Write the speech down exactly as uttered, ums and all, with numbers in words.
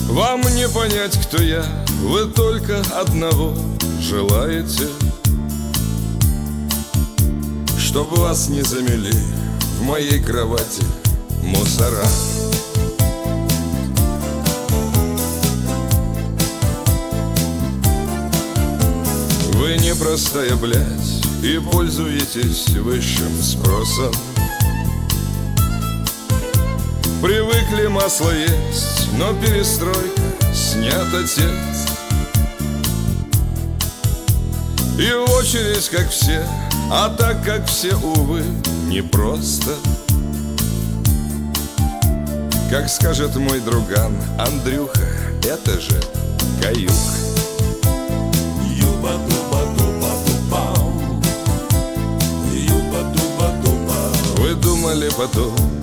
Вам не понять, кто я, вы только одного желаете, чтоб вас не замели в моей кровати мусора. Вы не простая блядь и пользуетесь высшим спросом. Привыкли масло есть, но перестройка снят отец. И в очередь, как все, а так как все, увы, непросто. Как скажет мой друган Андрюха, это же каюк. Вы думали потом,